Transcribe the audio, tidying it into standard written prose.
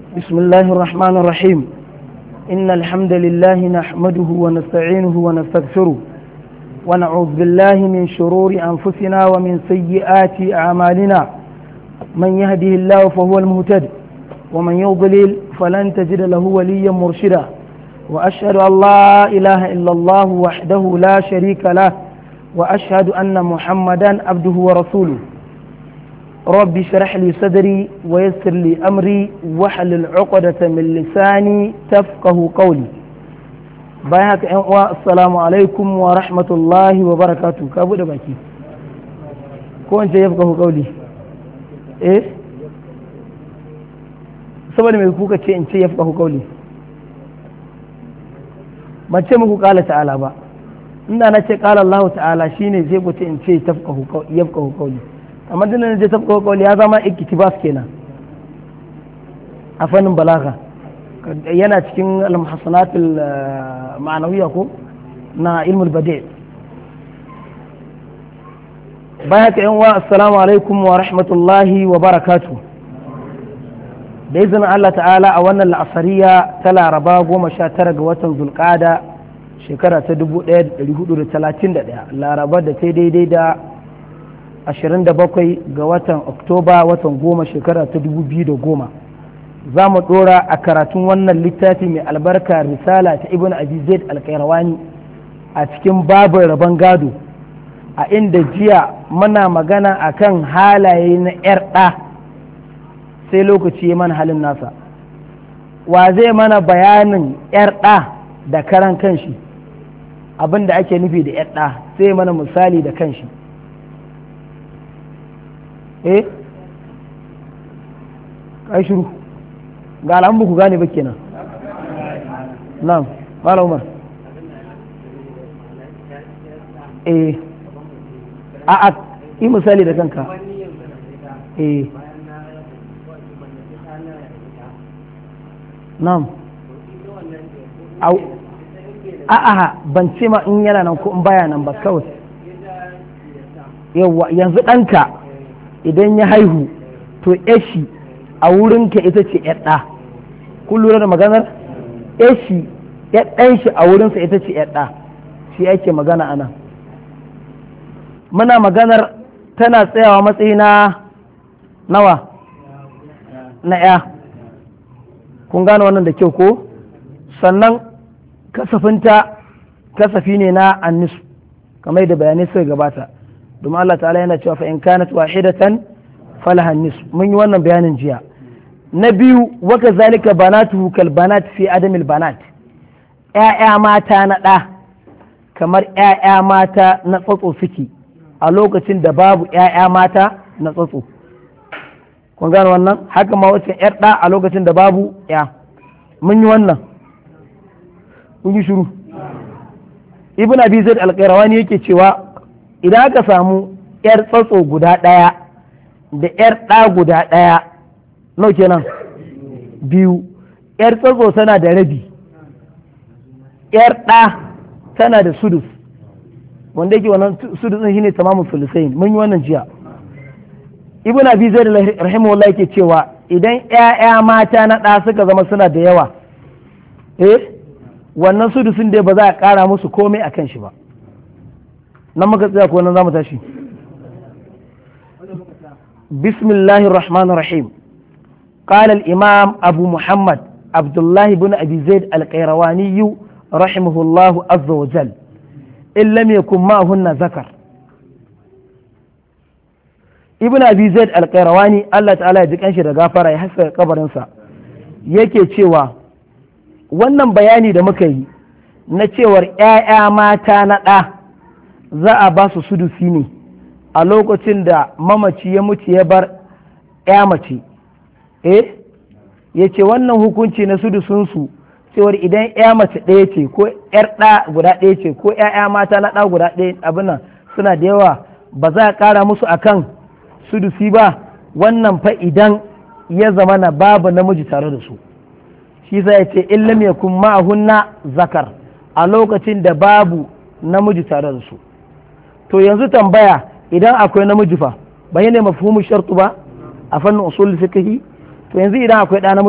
بسم الله الرحمن الرحيم إن الحمد لله نحمده ونستعينه ونستغفره ونعوذ بالله من شرور أنفسنا ومن سيئات أعمالنا من يهده الله فهو المهتد ومن يضلل فلن تجد له وليا مرشدا وأشهد أن لا إله إلا الله وحده لا شريك له وأشهد أن محمدا عبده ورسوله رب اشرح لي صدري ويسر لي أمري واحلل عقدة من لساني تفقه قولي بايعك السلام عليكم ورحمة الله وبركاته كابو دباكي كون يفقه قولي إيه saboda mai kuka ce in ce ya fahu kauli ban ce muku kala ta'ala ba inda na ce kala Allah ta'ala shine zai ku ce in ce ya fahu kauli amma din nan zai fahu kauli ya zama iktibas kenan a fannin balaga yana cikin al-muhassanat al-ma'nawiyya ko na ilmul badi' bayan ka yan wa assalamu alaikum wa rahmatullahi wa barakatuh da izinin Allah ta'ala a wannan la'asariya ta laraba 19 ga watan zulqada shekara ta 1431 laraba da ta daidai da 27 ga watan oktoba watan 10 shekara ta 2010 za mu dora a karatun wannan littafi mai albarka risala ta ibn abi zaid al-qayrawani a cikin babin rabon gado a inda jiya muna magana akan halaye na 'yar ɗa sai lokaci ya mana halin nasa wa zai mana bayanin 'yar ɗa da karan kanshi abin da ake nufi da 'yar ɗa sai mana misali da kanshi kai shiru ga alamun ku gane ba kenan na'am mala umar a yi misali da kanka Na'am. A'a ban ce ma in yana nan ko in baya nan ba kawai. Yawwa yanzu ɗanka idan ya haihu to yashi a wurinka ita ce ɗa. Kun lura da maganar? Yashi ɗan shi a wurinsa ita ce ɗa. Shi ake magana a nan. Muna maganar tana tsayawa matsayi na nawa? Na ya. Kun gane wannan da kyau ko sannan kasafi ne na annis kamar da bayanai suka gabata domin Allah ta'ala yana cewa fa in kanat wahidatan falaha nis mun yi wannan bayanin jiya na biyu wa kazalika banatuhu kal banat fi adamil banat ƴaƴa mata na ɗa kamar ƴaƴa mata na tsotso suke a lokacin da babu ƴaƴa mata na tsotso kun gane wannan haka ma wacce yar ɗa a lokacin da babu ya mun yi wannan kun yi shiru ibn abi zaid al-qayrawani yake cewa idan aka samu yar tsatso guda ɗaya da yar ɗa guda ɗaya nau kenan biyu yar tsatso tana da rabi yar ɗa tana da sudus wanda yake wannan sudus din shine tamamu sulusain mun yi wannan jiya ibn abi zaid rahimahullah yake cewa idan ƴaƴa mata na ɗa suka zama suna da yawa wannan sudusin dai ba za a ƙara musu komai akan shi ba nan muka tsaya ko nan za mu tashi bismillahir rahmanir rahim قال الإمام أبو محمد عبد الله بن أبي زيد القيرواني رحمه الله عز وجل إن لم يكن معهن ذكر ibn abi zaid al-qayrawani Allah ta'ala ya ji kanshi da gafara ya haska kabarinsa yake cewa wannan bayani da muka yi na cewar ƴaƴa mata na ɗa za a ba su sudusi ne a lokacin da mamaci ya mutu ya bar ƴa mace ya ce wannan hukunci na sudusunsu cewar idan ƴa mace ɗaya ce ko ƴar ɗa guda ɗaya ce ko ƴaƴa mata na ɗa guda ɗaya abin nan suna da yawa ba za a ƙara musu akan sudusi ba wannan fa idan ya zama na babu namiji tare da su shi sai ya ce in lam yakun ma'ahunna zakar a lokacin da babu namiji tare da su to yanzu tambaya idan akwai namiji fa ba ne mafhumu shartu ba a fannin usul fiqh to yanzu idan akwai ɗa namiji